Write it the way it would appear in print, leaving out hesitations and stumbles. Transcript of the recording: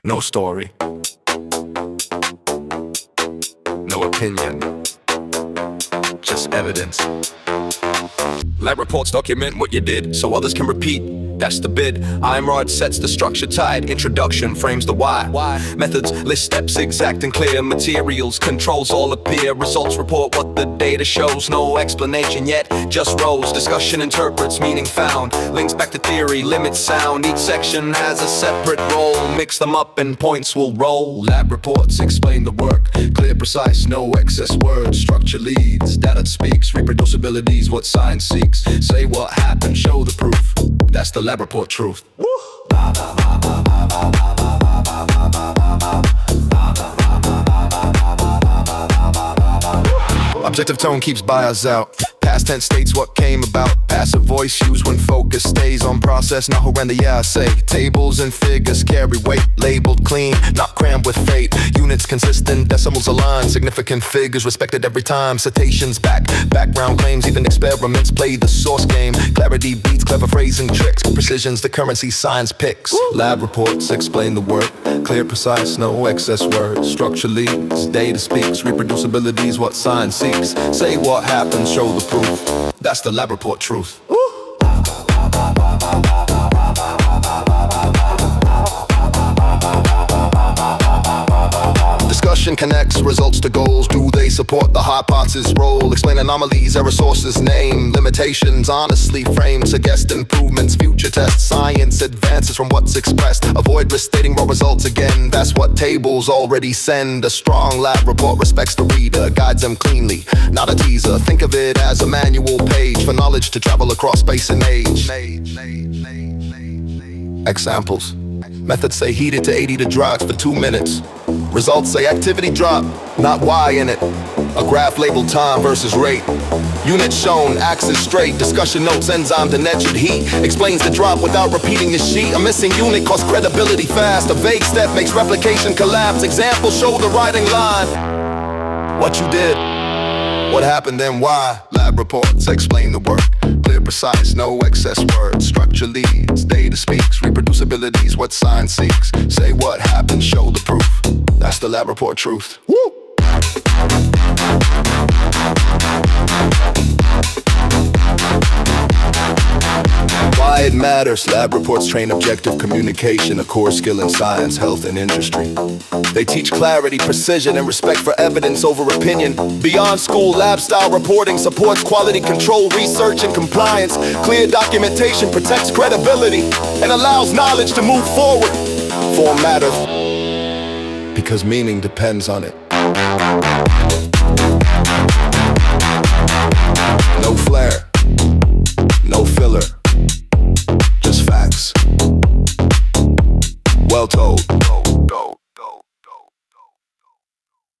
No story, no opinion, just evidence. Lab reports document what you did so others can repeat. That's the bid. Imrod sets the structure tied. Introduction frames the why. Methods list steps exact and clear. Materials controls all appear. Results report what the data shows. No explanation yet, just rows. Discussion interprets meaning found. Links back to theory, limits sound. Each section has a separate role. Mix them up and points will roll. Lab reports explain the work. Clear, precise, no excess words. Structure leads, data speaks. Reproducibility's what science seeks. Say what happened, show the proof. That's the lab report truth. Objective tone keeps bias out. Past tense states what came about. Passive voice used when focus stays on process, not horrenda, yeah I say. Tables and figures carry weight, labeled clean, not crammed with fate. Units consistent, decimals aligned, significant figures respected every time. Citations back, background claims, even experiments play the source game. Clarity beats clever phrasing tricks, precision's the currency science picks. Lab reports explain the work, clear, precise, no excess words. Structure leads, data speaks, reproducibility's what science seeks. Say what happened, show the proof. That's the lab report truth. Discussion connects results to goals. Do they support the hypothesis role? Explain anomalies, error sources, name limitations, honestly frame, suggest improvements, future tests, science advances from what's expressed. Avoid restating raw results again. That's what tables already send. A strong lab report respects the reader, guides them cleanly, not a teaser. Think of it as a manual page for knowledge to travel across space and age. Examples. Methods say heated to 80 to drugs for 2 minutes. Results say activity drop, not Y in it. A graph labeled time versus rate. Units shown, axis straight. Discussion notes, enzyme denatured heat. Explains the drop without repeating the sheet. A missing unit costs credibility fast. A vague step makes replication collapse. Example show the writing line. What you did, what happened and why. Lab reports explain the work. Clear, precise, no excess words. Structure leads, data speaks. Reproducibility's what science seeks. Say what happened, show the proof. That's the lab report truth. Woo! Why it matters. Lab reports train objective communication, a core skill in science, health, and industry. They teach clarity, precision, and respect for evidence over opinion. Beyond school, lab-style reporting supports quality control, research, and compliance. Clear documentation protects credibility and allows knowledge to move forward. Form matters because meaning depends on it. No flair, no filler, just facts. Well told.